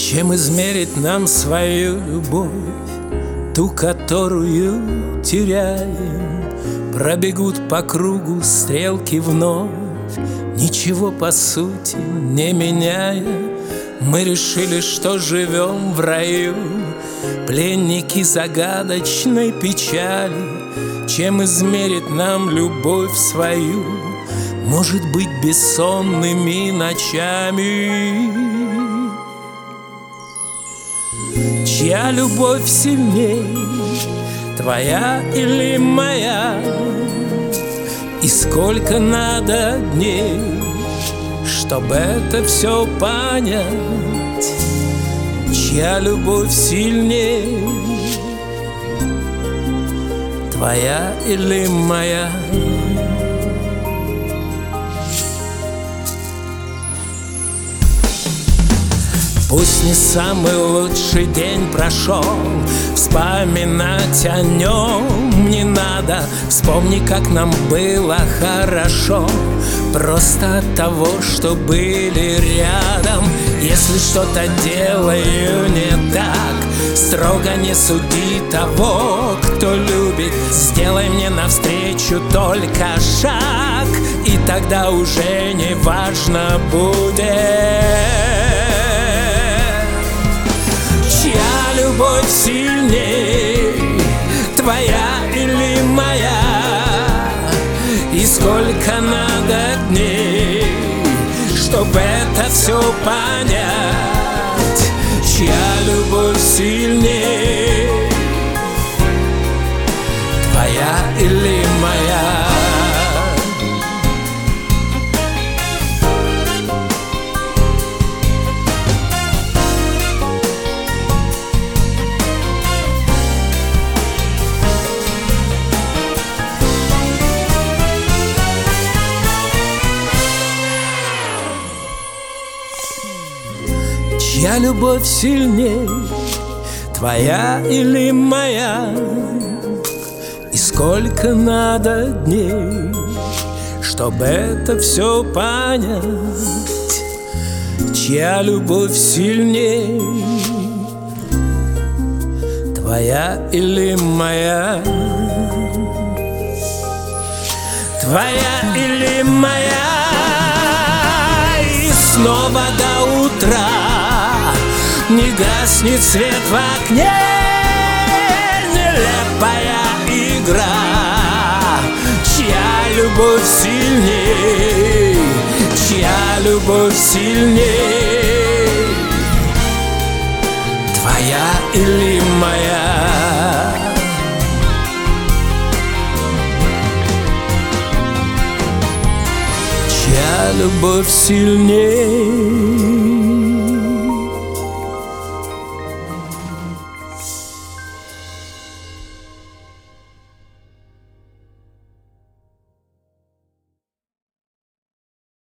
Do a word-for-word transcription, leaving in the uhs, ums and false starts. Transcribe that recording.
Чем измерить нам свою любовь, ту, которую теряем? Пробегут по кругу стрелки вновь, ничего по сути не меняя. Мы решили, что живем в раю, пленники загадочной печали. Чем измерить нам любовь свою? Может быть, бессонными ночами. Чья любовь сильней, твоя или моя? И сколько надо дней, чтобы это все понять? Чья любовь сильней, твоя или моя? Пусть не самый лучший день прошел, вспоминать о нем не надо. Вспомни, как нам было хорошо, просто от того, что были рядом. Если что-то делаю не так, строго не суди того, кто любит. Сделай мне навстречу только шаг, и тогда уже не важно будет. Чья любовь сильней, твоя или моя? И сколько надо дней, чтобы это все понять? Чья любовь сильней, твоя или моя? Чья любовь сильней, твоя или моя? И сколько надо дней, чтобы это все понять? Чья любовь сильней, твоя или моя? Твоя или моя? И снова до утра не гаснет свет в окне, нелепая игра. Чья любовь сильней, чья любовь сильней, твоя или моя? Чья любовь сильней,